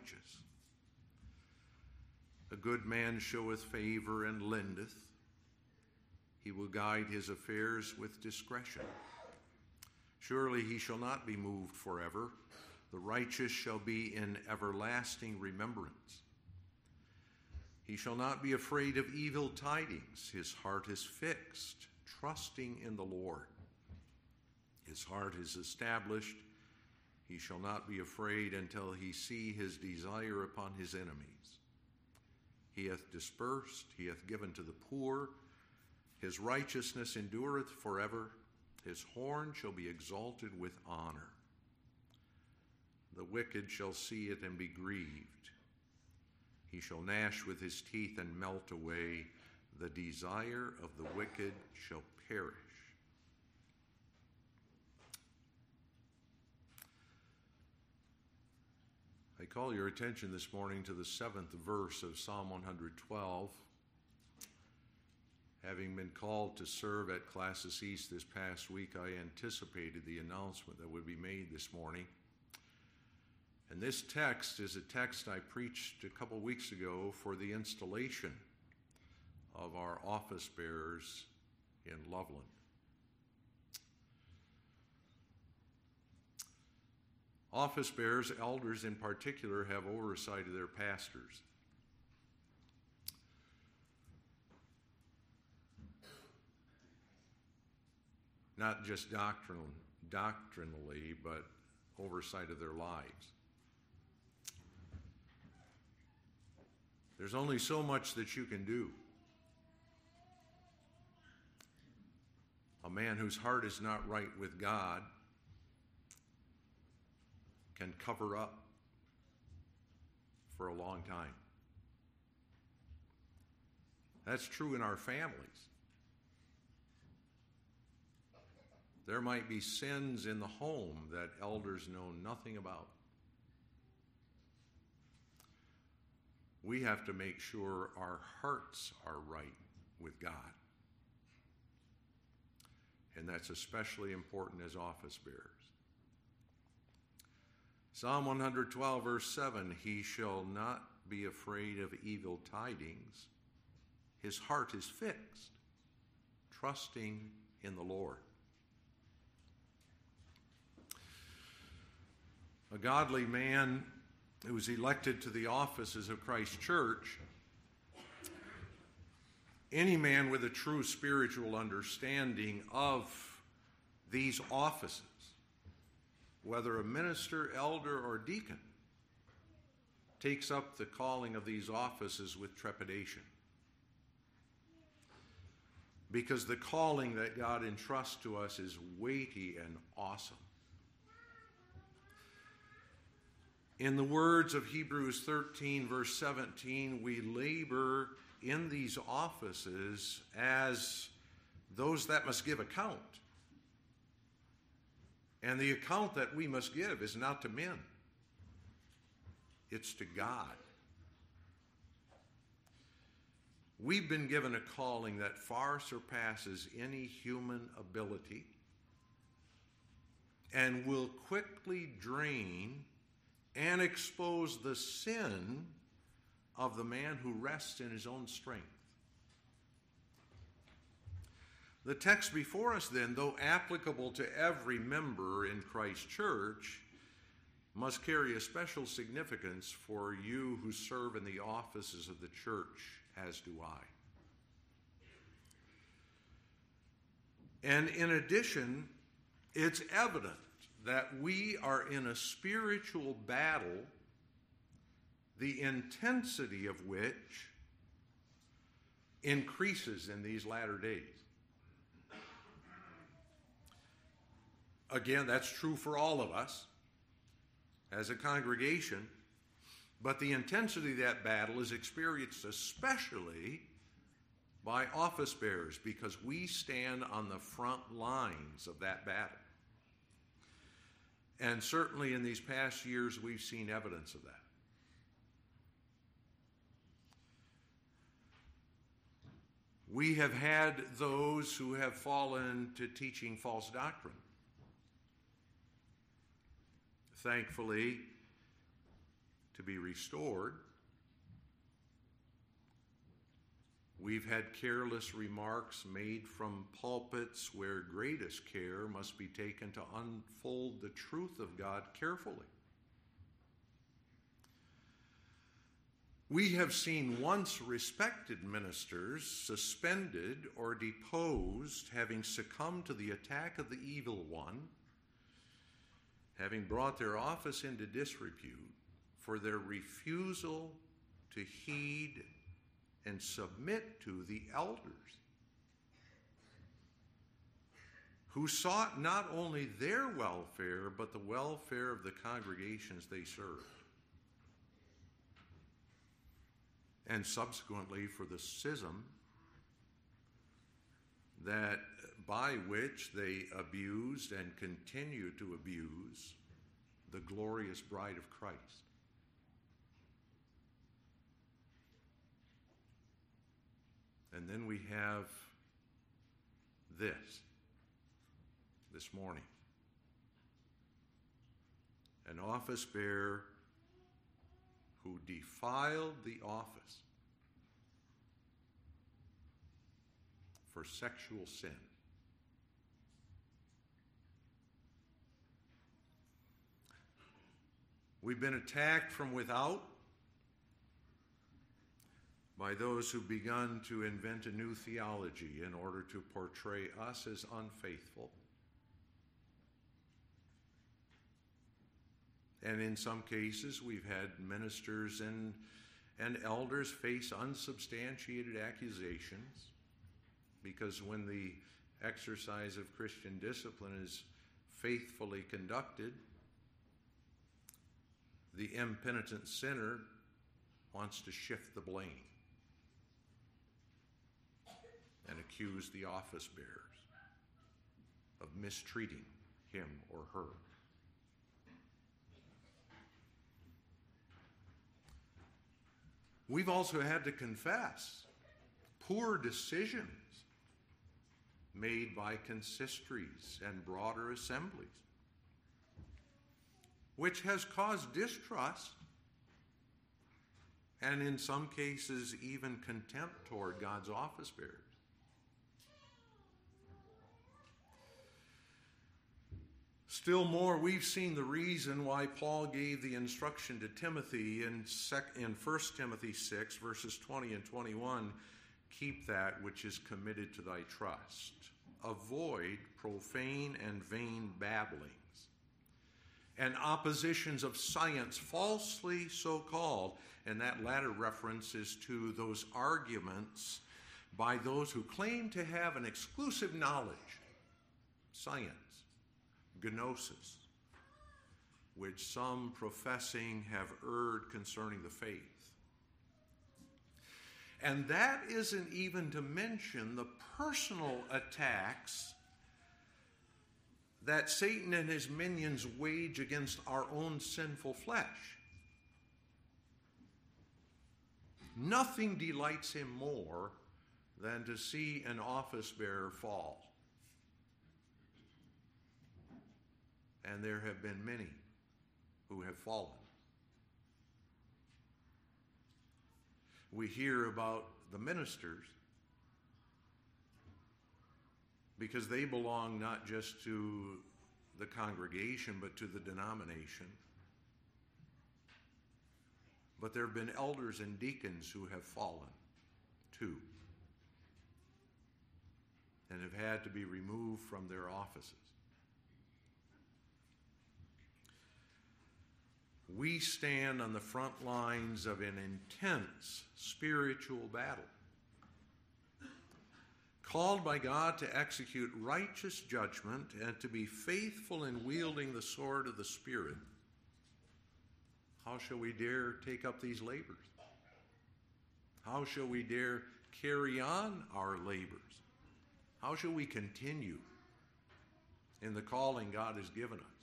righteous. A good man showeth favor and lendeth. He will guide his affairs with discretion. Surely he shall not be moved forever. The righteous shall be in everlasting remembrance. He shall not be afraid of evil tidings. His heart is fixed, trusting in the Lord. His heart is established. He shall not be afraid until he see his desire upon his enemies. He hath dispersed, he hath given to the poor. His righteousness endureth forever. His horn shall be exalted with honor. The wicked shall see it and be grieved. He shall gnash with his teeth and melt away. The desire of the wicked shall perish. I call your attention this morning to the 7th verse of Psalm 112. Having been called to serve at Classis East this past week, I anticipated the announcement that would be made this morning. And this text is a text I preached a couple weeks ago for the installation of our office bearers in Loveland. Office bearers, elders in particular, have oversight of their pastors. Not just doctrinally, but oversight of their lives. There's only so much that you can do. A man whose heart is not right with God can cover up for a long time. That's true in our families. There might be sins in the home that elders know nothing about. We have to make sure our hearts are right with God. And that's especially important as office bearers. Psalm 112, verse 7, he shall not be afraid of evil tidings. His heart is fixed, trusting in the Lord. A godly man who was elected to the offices of Christ Church, any man with a true spiritual understanding of these offices, whether a minister, elder, or deacon, takes up the calling of these offices with trepidation. Because the calling that God entrusts to us is weighty and awesome. In the words of Hebrews 13, verse 17, we labor in these offices as those that must give account. And the account that we must give is not to men. It's to God. We've been given a calling that far surpasses any human ability and will quickly drain and expose the sin of the man who rests in his own strength. The text before us then, though applicable to every member in Christ Church, must carry a special significance for you who serve in the offices of the church, as do I. And in addition, it's evident that we are in a spiritual battle, the intensity of which increases in these latter days. Again, that's true for all of us as a congregation, but the intensity of that battle is experienced especially by office bearers because we stand on the front lines of that battle. And certainly in these past years, we've seen evidence of that. We have had those who have fallen to teaching false doctrine. Thankfully, to be restored. We've had careless remarks made from pulpits where greatest care must be taken to unfold the truth of God carefully. We have seen once respected ministers suspended or deposed, having succumbed to the attack of the evil one, having brought their office into disrepute for their refusal to heed and submit to the elders, who sought not only their welfare, but the welfare of the congregations they served, and subsequently for the schism that by which they abused and continue to abuse the glorious bride of Christ. And then we have this morning. An office bearer who defiled the office for sexual sin. We've been attacked from without by those who've begun to invent a new theology in order to portray us as unfaithful. And in some cases, we've had ministers and elders face unsubstantiated accusations, because when the exercise of Christian discipline is faithfully conducted, the impenitent sinner wants to shift the blame and accuse the office bearers of mistreating him or her. We've also had to confess poor decisions made by consistories and broader assemblies, which has caused distrust and in some cases even contempt toward God's office bearers. Still more, we've seen the reason why Paul gave the instruction to Timothy in 1 Timothy 6, verses 20 and 21, keep that which is committed to thy trust. Avoid profane and vain babblings and oppositions of science falsely so called. And that latter reference is to those arguments by those who claim to have an exclusive knowledge, science, gnosis, which some professing have erred concerning the faith. And that isn't even to mention the personal attacks that Satan and his minions wage against our own sinful flesh. Nothing delights him more than to see an office bearer fall. And there have been many who have fallen. We hear about the ministers because they belong not just to the congregation but to the denomination. But there have been elders and deacons who have fallen too and have had to be removed from their offices. We stand on the front lines of an intense spiritual battle, called by God to execute righteous judgment and to be faithful in wielding the sword of the Spirit. How shall we dare take up these labors? How shall we dare carry on our labors? How shall we continue in the calling God has given us?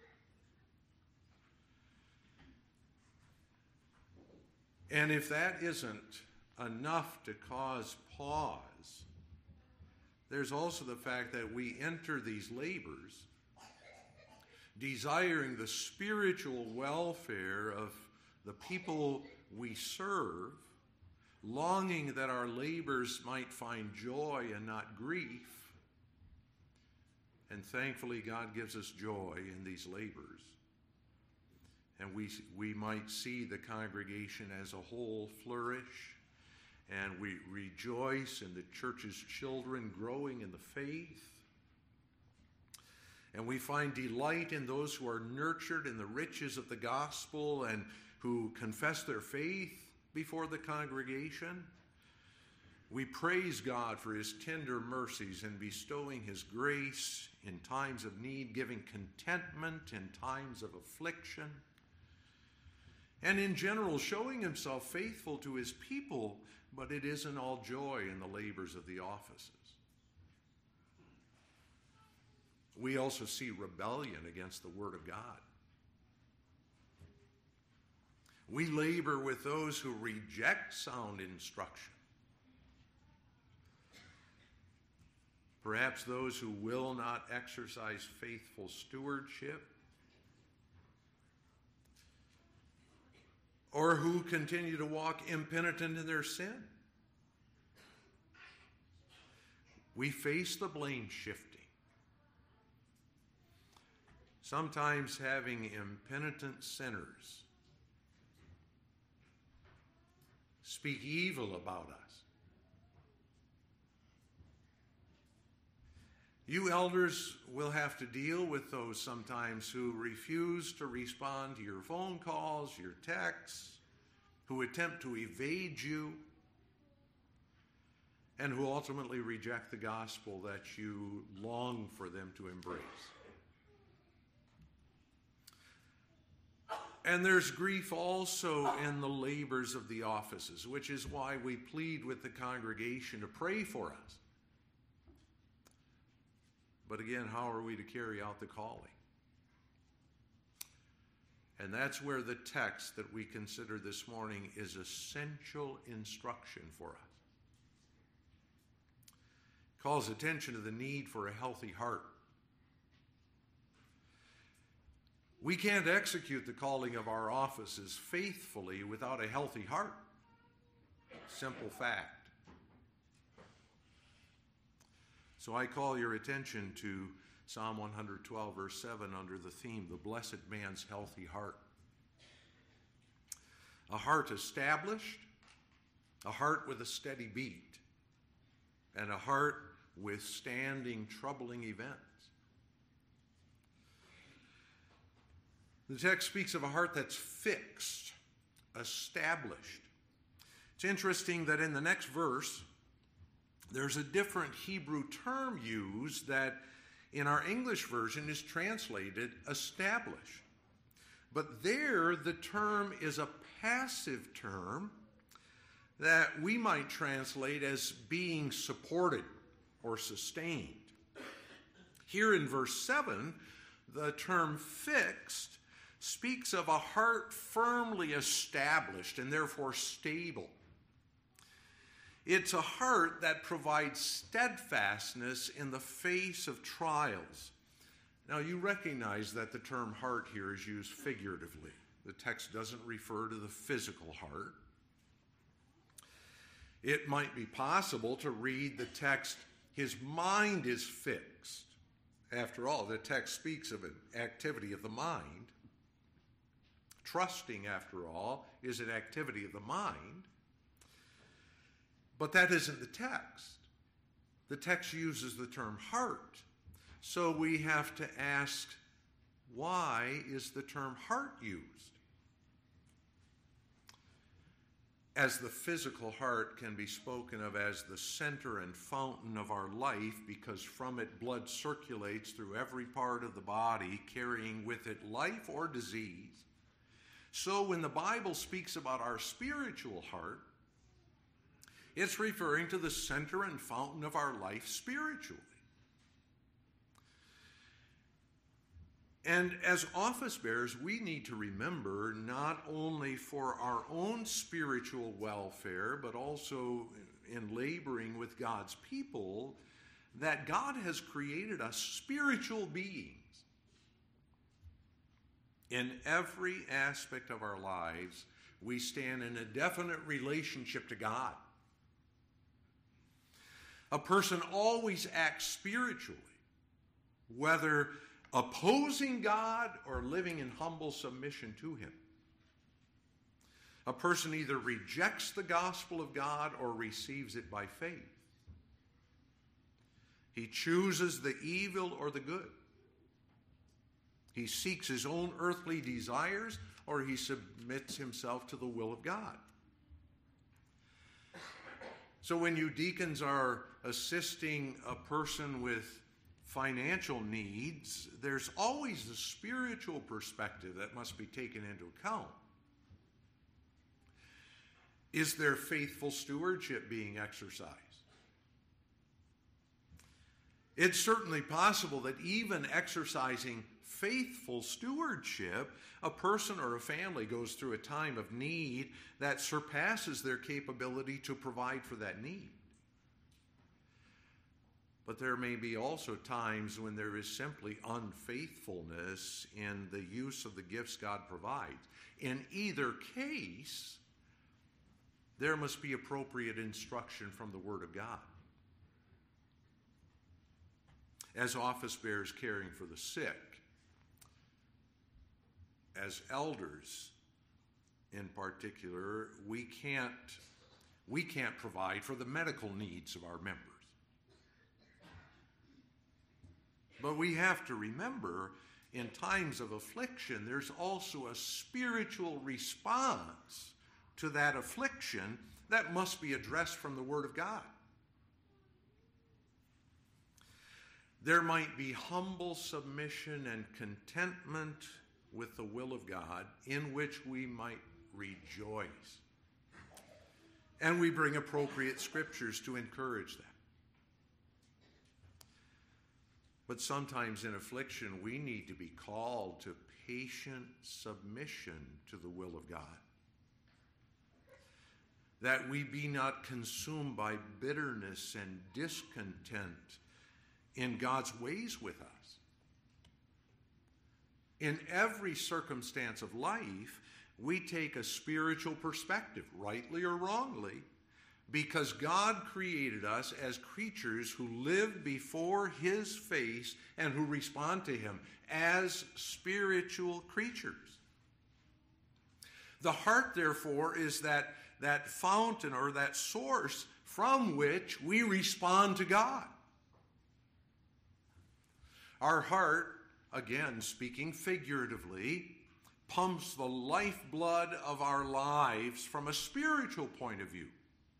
And if that isn't enough to cause pause, there's also the fact that we enter these labors desiring the spiritual welfare of the people we serve, longing that our labors might find joy and not grief. And thankfully, God gives us joy in these labors. And we might see the congregation as a whole flourish, and we rejoice in the church's children growing in the faith. And we find delight in those who are nurtured in the riches of the gospel and who confess their faith before the congregation. We praise God for his tender mercies in bestowing his grace in times of need, giving contentment in times of affliction, and in general showing himself faithful to his people, but it isn't all joy in the labors of the offices. We also see rebellion against the word of God. We labor with those who reject sound instruction. Perhaps those who will not exercise faithful stewardship, or who continue to walk impenitent in their sin. We face the blame shifting. Sometimes having impenitent sinners speak evil about us. You elders will have to deal with those sometimes who refuse to respond to your phone calls, your texts, who attempt to evade you, and who ultimately reject the gospel that you long for them to embrace. And there's grief also in the labors of the offices, which is why we plead with the congregation to pray for us. But again, how are we to carry out the calling? And that's where the text that we consider this morning is essential instruction for us. It calls attention to the need for a healthy heart. We can't execute the calling of our offices faithfully without a healthy heart. Simple fact. So I call your attention to Psalm 112, verse 7, under the theme, the blessed man's healthy heart. A heart established, a heart with a steady beat, and a heart withstanding troubling events. The text speaks of a heart that's fixed, established. It's interesting that in the next verse, there's a different Hebrew term used that in our English version is translated established. But there, the term is a passive term that we might translate as being supported or sustained. Here in verse 7, the term fixed speaks of a heart firmly established and therefore stable. It's a heart that provides steadfastness in the face of trials. Now, you recognize that the term heart here is used figuratively. The text doesn't refer to the physical heart. It might be possible to read the text, his mind is fixed. After all, the text speaks of an activity of the mind. Trusting, after all, is an activity of the mind. But that isn't the text. The text uses the term heart. So we have to ask, why is the term heart used? As the physical heart can be spoken of as the center and fountain of our life, because from it blood circulates through every part of the body, carrying with it life or disease. So when the Bible speaks about our spiritual heart, it's referring to the center and fountain of our life spiritually. And as office bearers, we need to remember not only for our own spiritual welfare, but also in laboring with God's people, that God has created us spiritual beings. In every aspect of our lives, we stand in a definite relationship to God. A person always acts spiritually, whether opposing God or living in humble submission to him. A person either rejects the gospel of God or receives it by faith. He chooses the evil or the good. He seeks his own earthly desires or he submits himself to the will of God. So when you deacons are assisting a person with financial needs, there's always the spiritual perspective that must be taken into account. Is there faithful stewardship being exercised? It's certainly possible that even exercising faithful stewardship, a person or a family goes through a time of need that surpasses their capability to provide for that need. But there may be also times when there is simply unfaithfulness in the use of the gifts God provides. In either case, there must be appropriate instruction from the Word of God. As office bearers caring for the sick, as elders in particular, we can't provide for the medical needs of our members. But we have to remember, in times of affliction, there's also a spiritual response to that affliction that must be addressed from the Word of God. There might be humble submission and contentment with the will of God in which we might rejoice. And we bring appropriate scriptures to encourage that. But sometimes in affliction, we need to be called to patient submission to the will of God. That we be not consumed by bitterness and discontent in God's ways with us. In every circumstance of life, we take a spiritual perspective, rightly or wrongly, because God created us as creatures who live before his face and who respond to him as spiritual creatures. The heart, therefore, is that fountain or that source from which we respond to God. Our heart, again speaking figuratively, pumps the lifeblood of our lives from a spiritual point of view.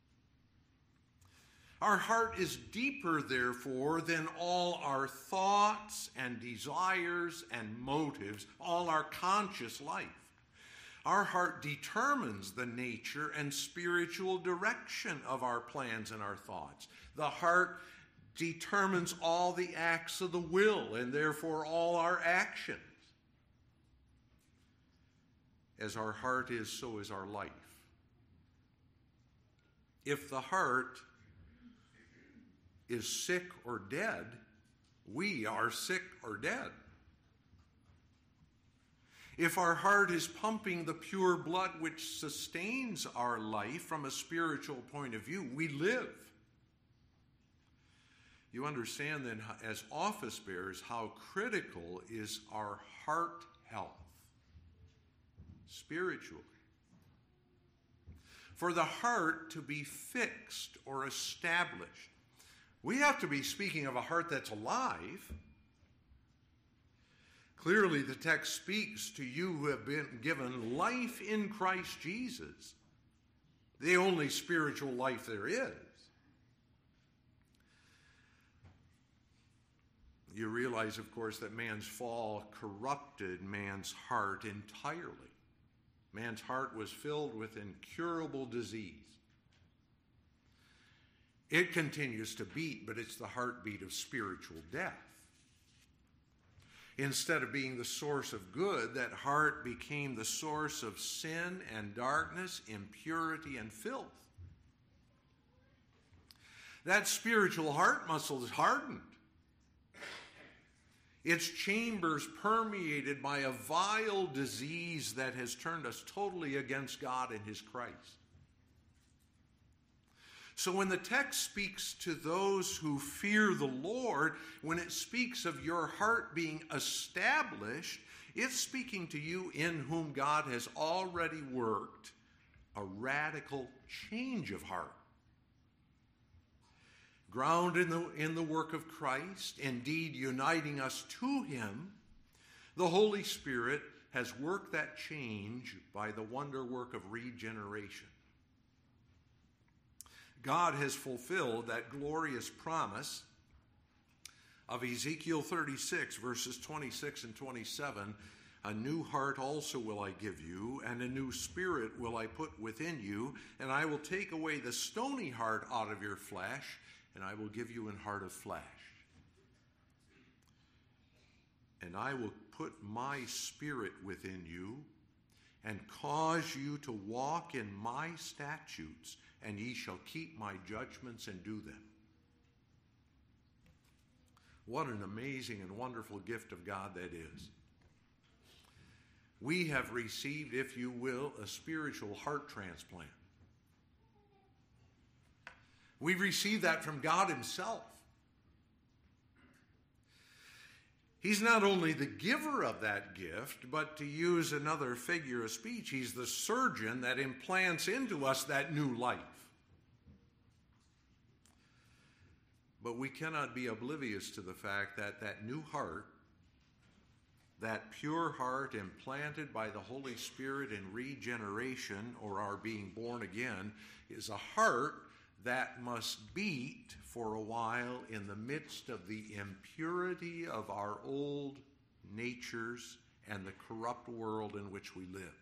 Our heart is deeper, therefore, than all our thoughts and desires and motives, all our conscious life. Our heart determines the nature and spiritual direction of our plans and our thoughts. The heart determines all the acts of the will and therefore all our actions. As our heart is, so is our life. If the heart is sick or dead, we are sick or dead. If our heart is pumping the pure blood which sustains our life from a spiritual point of view, we live. You understand then, as office bearers, how critical is our heart health spiritually. For the heart to be fixed or established, we have to be speaking of a heart that's alive. Clearly, the text speaks to you who have been given life in Christ Jesus, the only spiritual life there is. You realize, of course, that man's fall corrupted man's heart entirely. Man's heart was filled with incurable disease. It continues to beat, but it's the heartbeat of spiritual death. Instead of being the source of good, that heart became the source of sin and darkness, impurity and filth. That spiritual heart muscle is hardened. its chambers permeated by a vile disease that has turned us totally against God and his Christ. So when the text speaks to those who fear the Lord, when it speaks of your heart being established, it's speaking to you in whom God has already worked a radical change of heart. Grounded in the work of Christ, indeed uniting us to him, the Holy Spirit has worked that change by the wonder work of regeneration. God has fulfilled that glorious promise of Ezekiel 36, verses 26 and 27. A new heart also will I give you, and a new spirit will I put within you, and I will take away the stony heart out of your flesh, and I will give you an heart of flesh. And I will put my spirit within you, and cause you to walk in my statutes, and ye shall keep my judgments and do them. What an amazing and wonderful gift of God that is. We have received, if you will, a spiritual heart transplant. We've received that from God himself. He's not only the giver of that gift, but to use another figure of speech, he's the surgeon that implants into us that new life. But we cannot be oblivious to the fact that that new heart, that pure heart implanted by the Holy Spirit in regeneration, or our being born again, is a heart that must beat for a while in the midst of the impurity of our old natures and the corrupt world in which we live.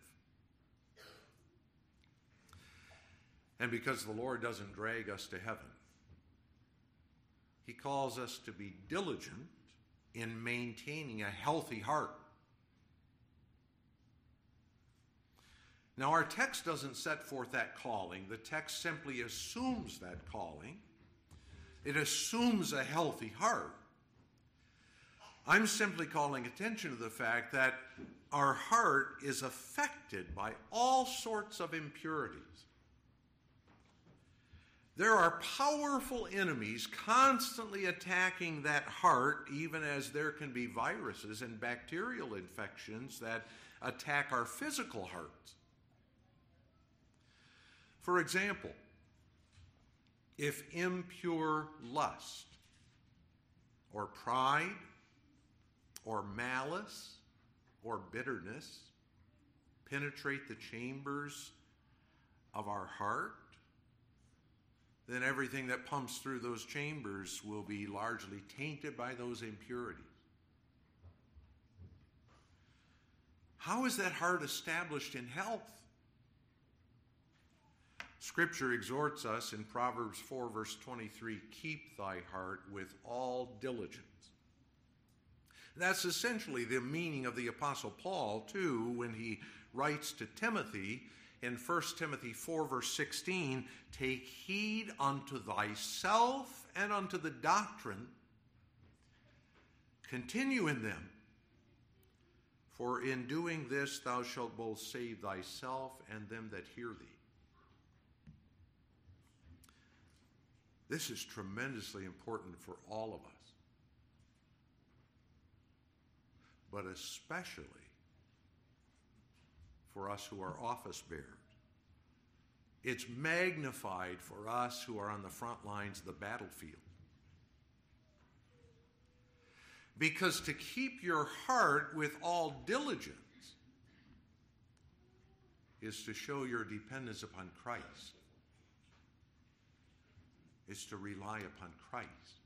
And because the Lord doesn't drag us to heaven, he calls us to be diligent in maintaining a healthy heart. Now, our text doesn't set forth that calling. The text simply assumes that calling. It assumes a healthy heart. I'm simply calling attention to the fact that our heart is affected by all sorts of impurities. There are powerful enemies constantly attacking that heart, even as there can be viruses and bacterial infections that attack our physical hearts. For example, if impure lust or pride or malice or bitterness penetrate the chambers of our heart, then everything that pumps through those chambers will be largely tainted by those impurities. How is that heart established in health? Scripture exhorts us in Proverbs 4, verse 23, keep thy heart with all diligence. That's essentially the meaning of the Apostle Paul, too, when he writes to Timothy in 1 Timothy 4, verse 16, take heed unto thyself and unto the doctrine. Continue in them. For in doing this thou shalt both save thyself and them that hear thee. This is tremendously important for all of us, but especially for us who are office bearers. It's magnified for us who are on the front lines of the battlefield. Because to keep your heart with all diligence is to show your dependence upon Christ. It's to rely upon Christ.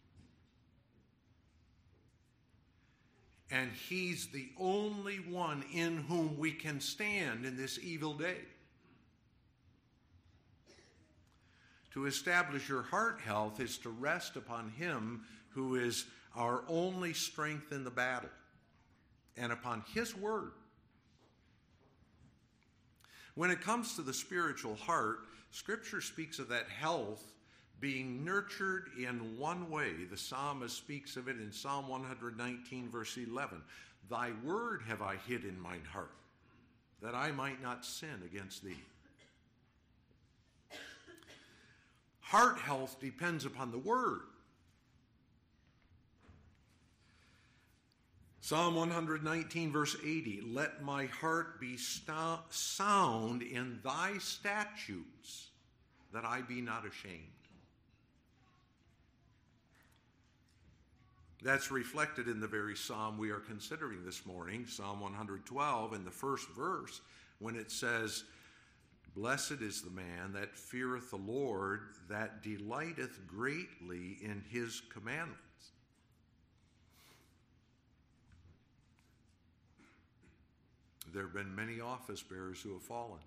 And he's the only one in whom we can stand in this evil day. To establish your heart health is to rest upon him who is our only strength in the battle, and upon his word. When it comes to the spiritual heart, Scripture speaks of that health being nurtured in one way. The psalmist speaks of it in Psalm 119, verse 11. Thy word have I hid in mine heart, that I might not sin against thee. Heart health depends upon the word. Psalm 119, verse 80, let my heart be sound in thy statutes, that I be not ashamed. That's reflected in the very psalm we are considering this morning, Psalm 112, in the first verse, when it says, blessed is the man that feareth the Lord, that delighteth greatly in his commandments. There have been many office bearers who have fallen.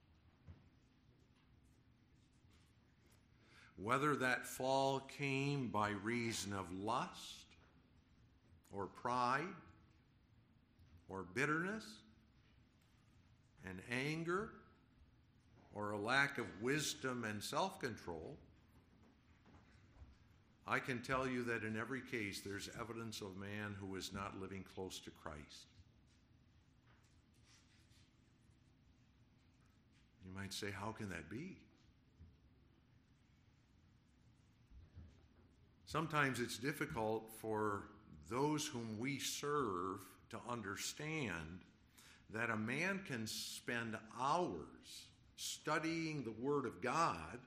Whether that fall came by reason of lust, or pride, or bitterness, and anger, or a lack of wisdom and self-control, I can tell you that in every case there's evidence of a man who is not living close to Christ. You might say, how can that be? Sometimes it's difficult for those whom we serve to understand that a man can spend hours studying the Word of God,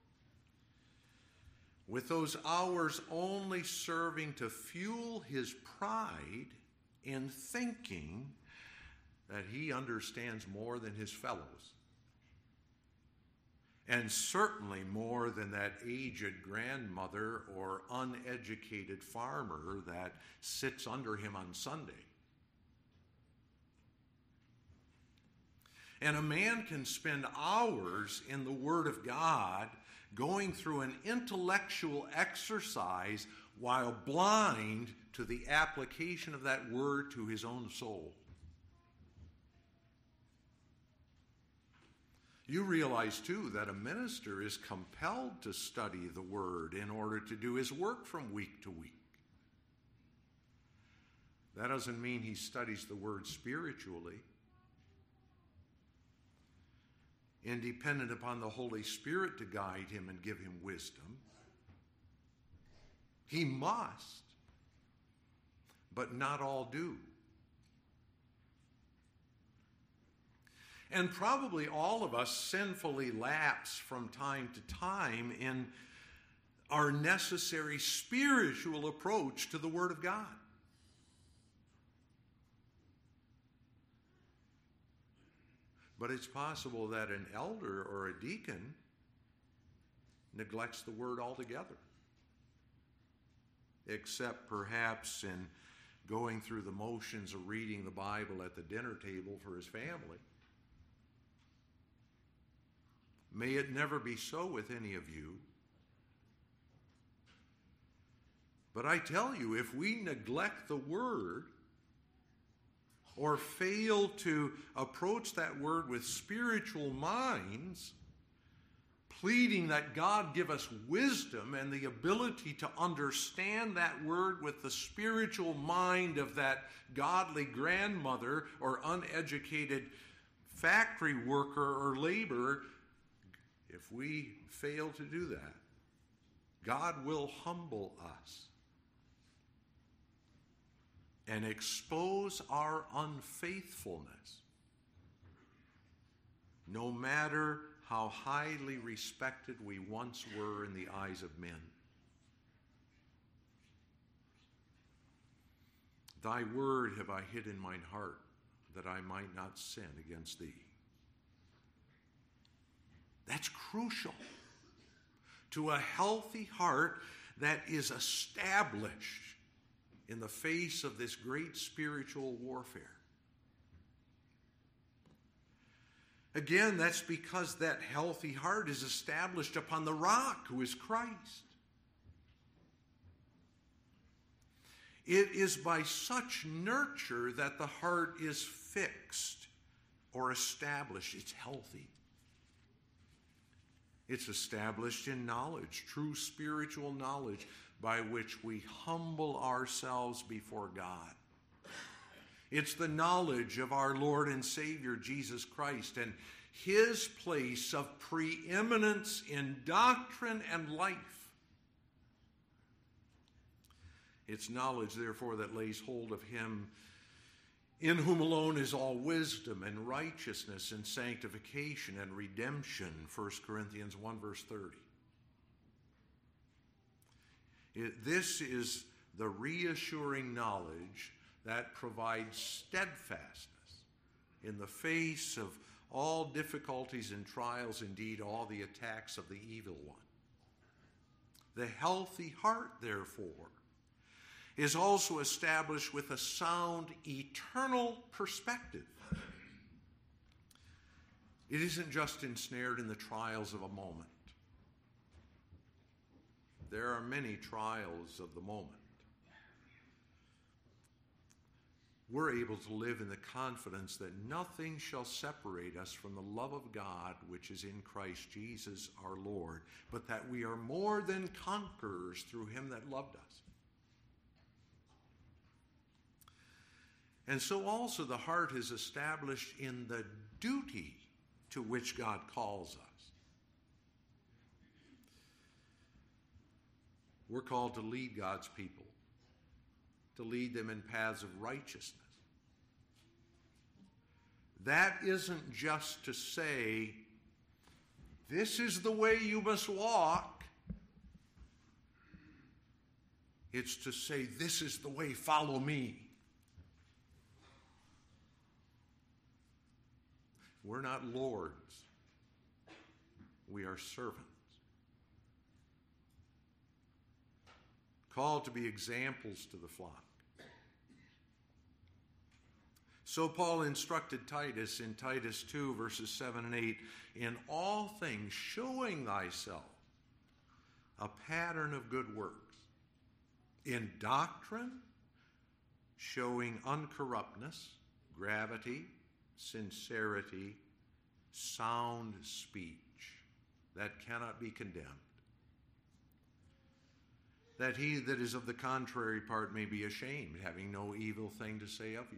with those hours only serving to fuel his pride in thinking that he understands more than his fellows. And certainly more than that aged grandmother or uneducated farmer that sits under him on Sunday. And a man can spend hours in the Word of God going through an intellectual exercise while blind to the application of that Word to his own soul. You realize, too, that a minister is compelled to study the Word in order to do his work from week to week. That doesn't mean he studies the Word spiritually. And dependent upon the Holy Spirit to guide him and give him wisdom. He must, but not all do. And probably all of us sinfully lapse from time to time in our necessary spiritual approach to the Word of God. But it's possible that an elder or a deacon neglects the Word altogether, except perhaps in going through the motions of reading the Bible at the dinner table for his family. May it never be so with any of you. But I tell you, if we neglect the Word or fail to approach that Word with spiritual minds, pleading that God give us wisdom and the ability to understand that Word with the spiritual mind of that godly grandmother or uneducated factory worker or laborer, if we fail to do that, God will humble us and expose our unfaithfulness, no matter how highly respected we once were in the eyes of men. Thy word have I hid in mine heart, that I might not sin against thee. That's crucial to a healthy heart that is established in the face of this great spiritual warfare. Again, that's because that healthy heart is established upon the rock, who is Christ. It is by such nurture that the heart is fixed or established. It's healthy. It's established in knowledge, true spiritual knowledge by which we humble ourselves before God. It's the knowledge of our Lord and Savior Jesus Christ and his place of preeminence in doctrine and life. It's knowledge, therefore, that lays hold of him in whom alone is all wisdom and righteousness and sanctification and redemption, 1 Corinthians 1 verse 30. This is the reassuring knowledge that provides steadfastness in the face of all difficulties and trials, indeed all the attacks of the evil one. The healthy heart, therefore, is also established with a sound eternal perspective. It isn't just ensnared in the trials of a moment. There are many trials of the moment. We're able to live in the confidence that nothing shall separate us from the love of God which is in Christ Jesus our Lord, but that we are more than conquerors through him that loved us. And so also the heart is established in the duty to which God calls us. We're called to lead God's people, to lead them in paths of righteousness. That isn't just to say, this is the way you must walk. It's to say, this is the way, follow me. We're not lords. We are servants. Called to be examples to the flock. So Paul instructed Titus in Titus 2, verses 7 and 8, in all things showing thyself a pattern of good works. In doctrine, showing uncorruptness, gravity, sincerity, sound speech that cannot be condemned, that he that is of the contrary part may be ashamed, having no evil thing to say of you.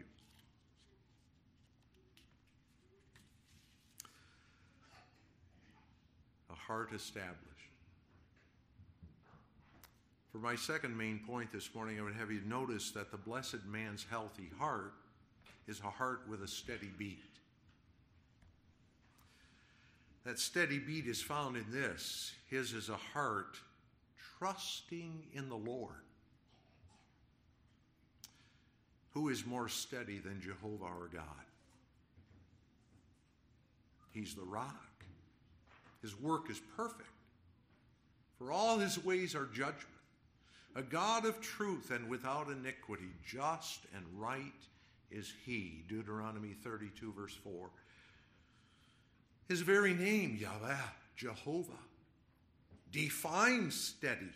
A heart established. For my second main point this morning, I would have you notice that the blessed man's healthy heart is a heart with a steady beat. That steady beat is found in this. His is a heart trusting in the Lord. Who is more steady than Jehovah our God? He's the rock. His work is perfect. For all his ways are judgment. A God of truth and without iniquity, just and right is he. Deuteronomy 32, verse 4. His very name, Yahweh, Jehovah, defines steady.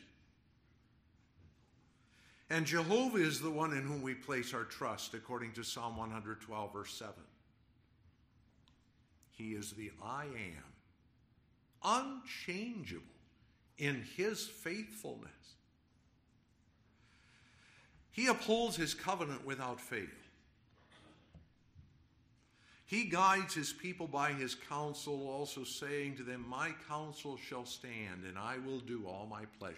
And Jehovah is the one in whom we place our trust, according to Psalm 112, verse 7. He is the I am, unchangeable in his faithfulness. He upholds his covenant without fail. He guides his people by his counsel, also saying to them, my counsel shall stand, and I will do all my pleasure.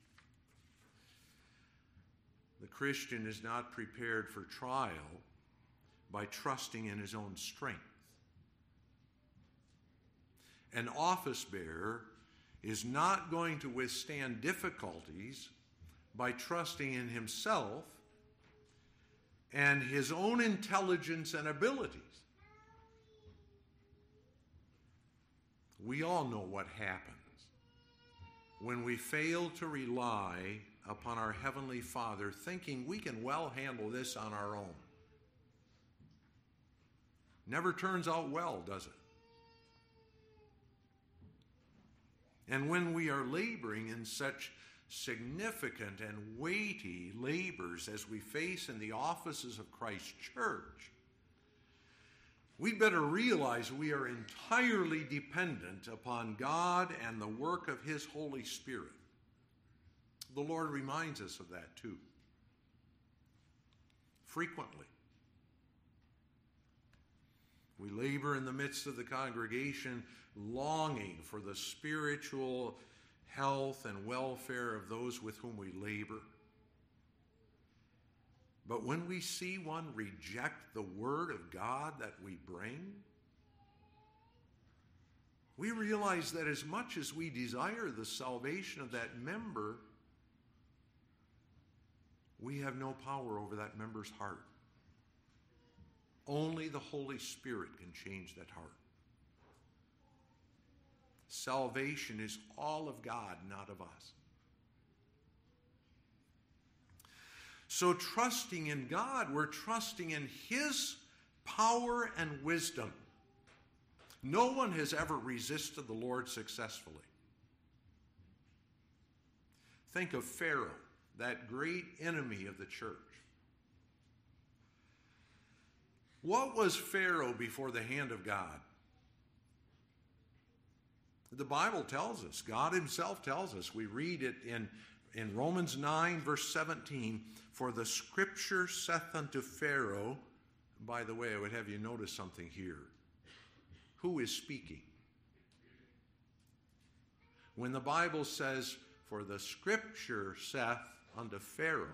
The Christian is not prepared for trial by trusting in his own strength. An office bearer is not going to withstand difficulties by trusting in himself and his own intelligence and abilities. We all know what happens when we fail to rely upon our Heavenly Father, thinking we can well handle this on our own. Never turns out well, does it? And when we are laboring in such significant and weighty labors as we face in the offices of Christ's church, we better realize we are entirely dependent upon God and the work of His Holy Spirit. The Lord reminds us of that too, frequently. We labor in the midst of the congregation, longing for the spiritual health and welfare of those with whom we labor. But when we see one reject the word of God that we bring, we realize that as much as we desire the salvation of that member, we have no power over that member's heart. Only the Holy Spirit can change that heart. Salvation is all of God, not of us. So trusting in God, we're trusting in His power and wisdom. No one has ever resisted the Lord successfully. Think of Pharaoh, that great enemy of the church. What was Pharaoh before the hand of God? The Bible tells us, God Himself tells us, we read it in Romans 9, verse 17, for the scripture saith unto Pharaoh, by the way, I would have you notice something here. Who is speaking? When the Bible says, for the scripture saith unto Pharaoh,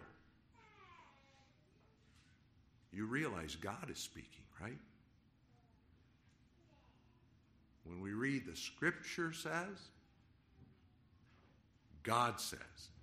you realize God is speaking, right? When we read the scripture says, God says.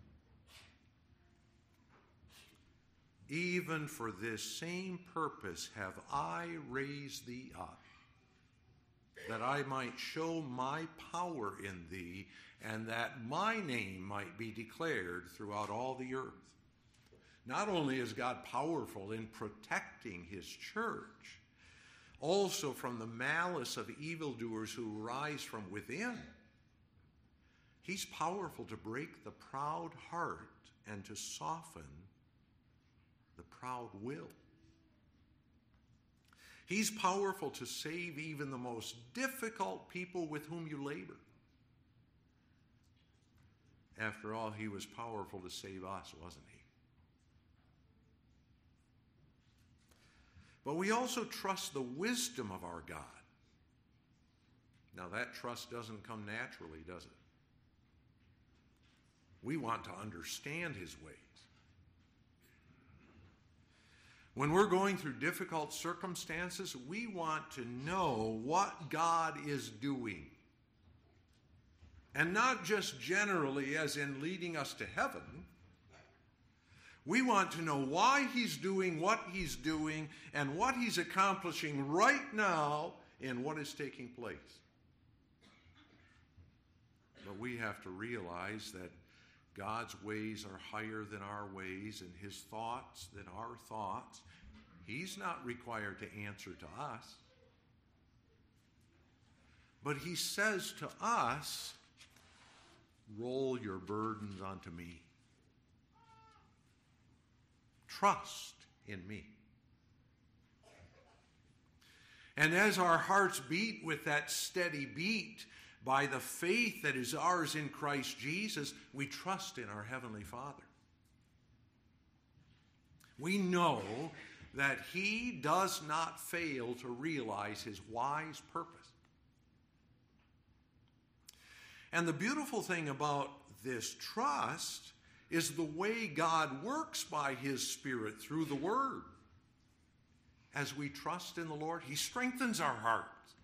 Even for this same purpose have I raised thee up, that I might show my power in thee, and that my name might be declared throughout all the earth. Not only is God powerful in protecting His church, also from the malice of evildoers who rise from within, He's powerful to break the proud heart and to soften the proud will. He's powerful to save even the most difficult people with whom you labor. After all, He was powerful to save us, wasn't He? But we also trust the wisdom of our God. Now, that trust doesn't come naturally, does it? We want to understand His ways. When we're going through difficult circumstances, we want to know what God is doing. And not just generally as in leading us to heaven. We want to know why He's doing what He's doing and what He's accomplishing right now in what is taking place. But we have to realize that God's ways are higher than our ways, and His thoughts than our thoughts. He's not required to answer to us. But He says to us, roll your burdens onto me. Trust in me. And as our hearts beat with that steady beat, by the faith that is ours in Christ Jesus, we trust in our Heavenly Father. We know that He does not fail to realize His wise purpose. And the beautiful thing about this trust is the way God works by His Spirit through the Word. As we trust in the Lord, He strengthens our hearts.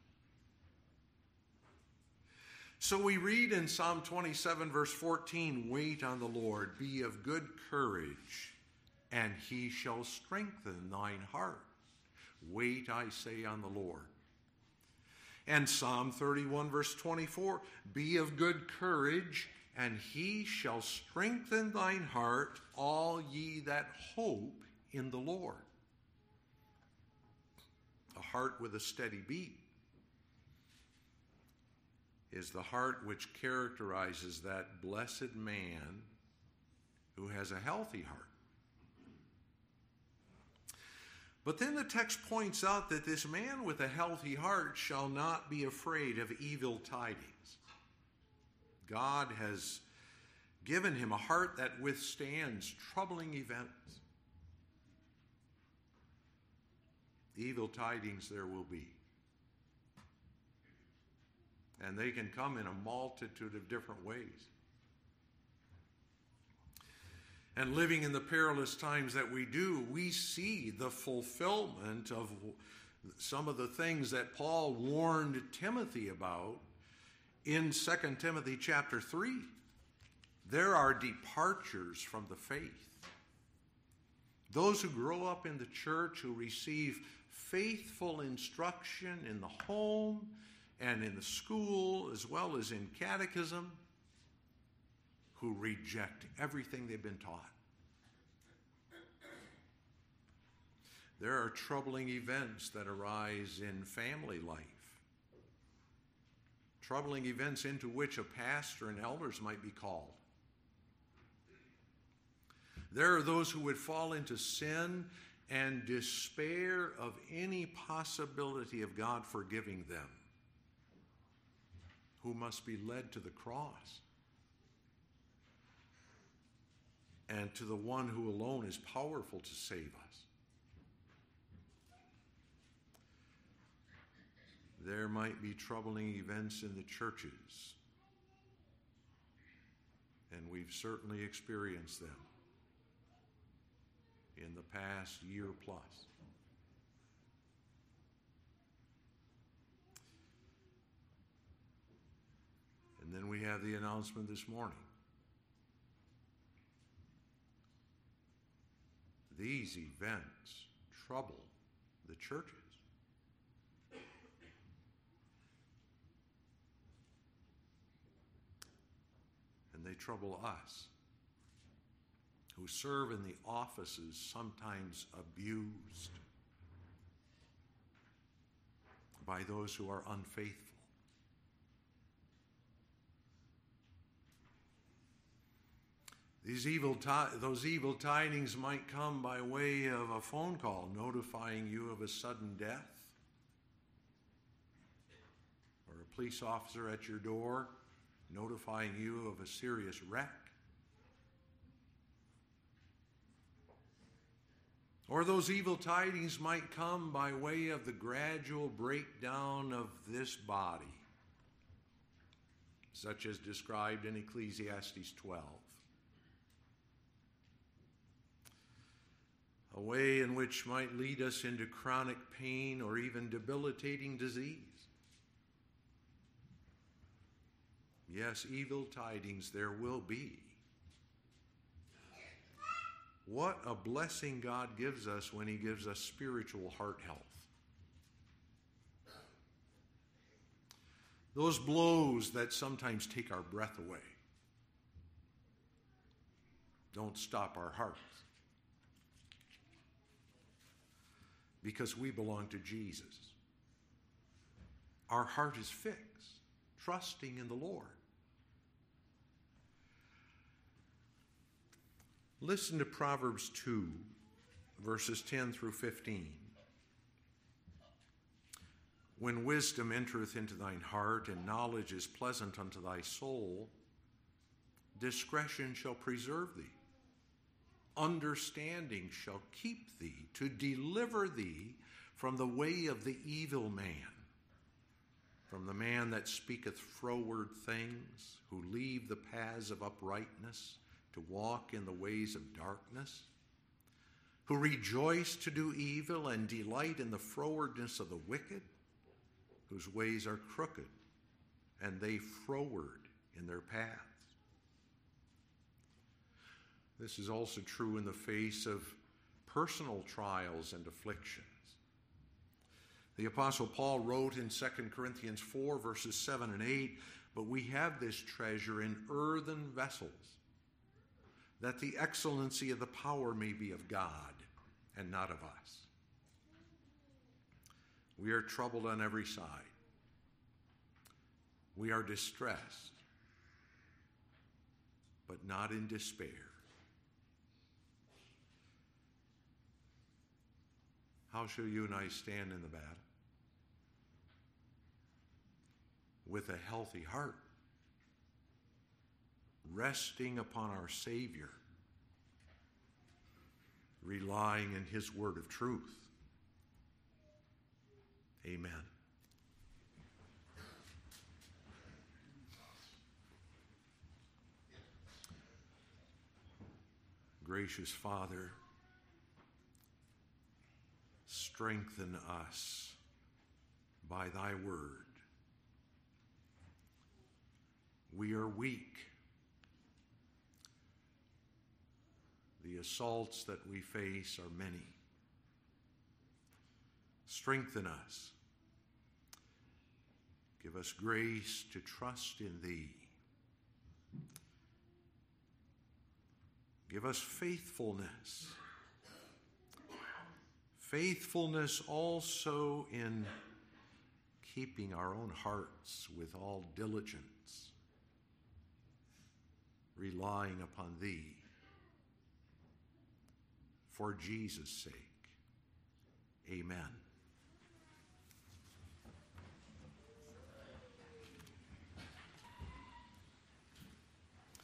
So we read in Psalm 27, verse 14, wait on the Lord, be of good courage, and He shall strengthen thine heart. Wait, I say, on the Lord. And Psalm 31, verse 24, be of good courage, and He shall strengthen thine heart, all ye that hope in the Lord. A heart with a steady beat is the heart which characterizes that blessed man who has a healthy heart. But then the text points out that this man with a healthy heart shall not be afraid of evil tidings. God has given him a heart that withstands troubling events. Evil tidings there will be. And they can come in a multitude of different ways. And living in the perilous times that we do, we see the fulfillment of some of the things that Paul warned Timothy about in 2 Timothy chapter 3. There are departures from the faith. Those who grow up in the church, who receive faithful instruction in the home and in the school, as well as in catechism, who reject everything they've been taught. There are troubling events that arise in family life. Troubling events into which a pastor and elders might be called. There are those who would fall into sin and despair of any possibility of God forgiving them, who must be led to the cross and to the one who alone is powerful to save us. There might be troubling events in the churches, and we've certainly experienced them in the past year plus. And then we have the announcement this morning. These events trouble the churches. And they trouble us, who serve in the offices sometimes abused by those who are unfaithful. Those evil tidings might come by way of a phone call notifying you of a sudden death, or a police officer at your door notifying you of a serious wreck, or those evil tidings might come by way of the gradual breakdown of this body, such as described in Ecclesiastes 12. A way in which might lead us into chronic pain or even debilitating disease. Yes, evil tidings there will be. What a blessing God gives us when he gives us spiritual heart health. Those blows that sometimes take our breath away don't stop our hearts, because we belong to Jesus. Our heart is fixed, trusting in the Lord. Listen to Proverbs 2, verses 10 through 15. When wisdom entereth into thine heart, and knowledge is pleasant unto thy soul, discretion shall preserve thee. Understanding shall keep thee, to deliver thee from the way of the evil man, from the man that speaketh froward things, who leave the paths of uprightness, to walk in the ways of darkness, who rejoice to do evil and delight in the frowardness of the wicked, whose ways are crooked, and they froward in their paths. This is also true in the face of personal trials and afflictions. The Apostle Paul wrote in 2 Corinthians 4, verses 7 and 8, "But we have this treasure in earthen vessels, that the excellency of the power may be of God and not of us." We are troubled on every side. We are distressed, but not in despair. How shall you and I stand in the battle? With a healthy heart, resting upon our Savior, relying in his word of truth. Amen. Gracious Father, strengthen us by thy word. We are weak. The assaults that we face are many. Strengthen us. Give us grace to trust in thee. Give us faithfulness. Faithfulness also in keeping our own hearts with all diligence, relying upon thee. For Jesus' sake, amen.